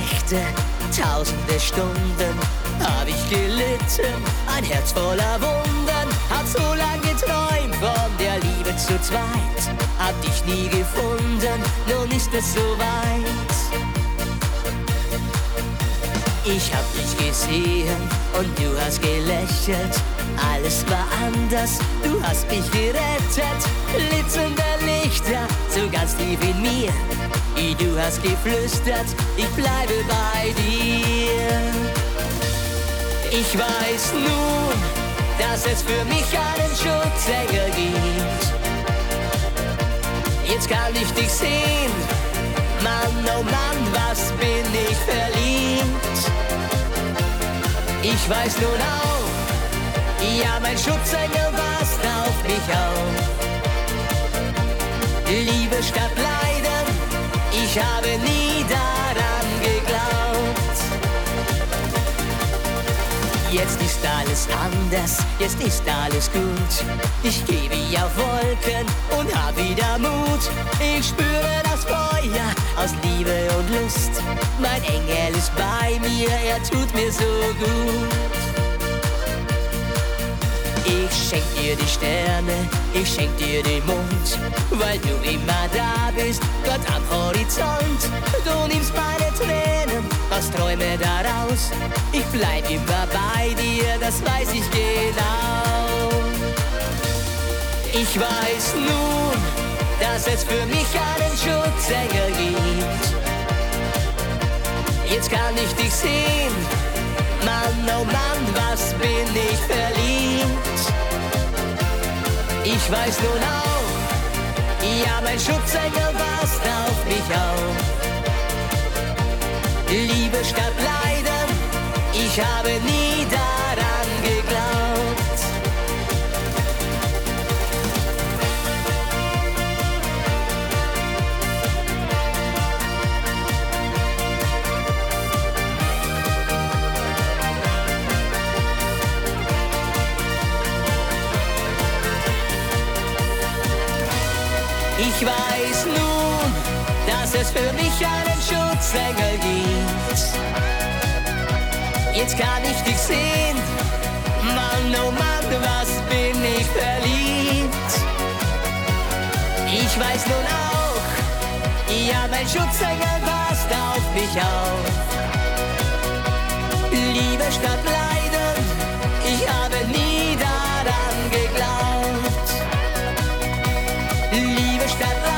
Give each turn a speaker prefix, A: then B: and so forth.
A: Nächte, tausende Stunden hab ich gelitten, ein Herz voller Wunden, hab so lang geträumt von der Liebe zu zweit, hab dich nie gefunden, nun ist es soweit. Ich hab dich gesehen und du hast gelächelt, alles war anders, du hast mich gerettet, blitzende Lichter, so ganz tief in mir, du hast geflüstert, ich bleibe bei dir. Ich weiß nun, dass es für mich einen Schutzengel gibt. Jetzt kann ich dich sehen, Mann, oh Mann, was bin ich verliebt. Ich weiß nun auch, ja, mein Schutzengel passt auf mich auf. Liebe statt Leiden, ich habe nie daran geglaubt. Jetzt ist alles anders, jetzt ist alles gut. Ich gehe wie auf Wolken und hab wieder Mut. Ich spüre das Feuer aus Liebe und Lust. Mein Engel ist bei mir, er tut mir so gut. Ich schenk dir die Sterne, ich schenk dir den Mond, weil du immer da bist, Gott am Horizont. Du nimmst meine Tränen, machst Träume daraus. Ich bleib immer bei dir, das weiß ich genau. Ich weiß nun, dass es für mich einen Schutzengel gibt. Jetzt kann ich dich sehen, Mann, oh Mann, was bin ich verliebt. Ich weiß nun auch, ja, mein Schutzengel passt auf mich auf. Liebe statt Leiden, ich habe nie daran geglaubt. Ich weiß nun, dass es für mich einen Schutzengel gibt. Jetzt kann ich dich sehen, Mann, oh Mann, was bin ich verliebt. Ich weiß nun auch, ja, mein Schutzengel passt auf mich auf. Liebe statt Leiden, ich habe nie daran geglaubt. Liebe statt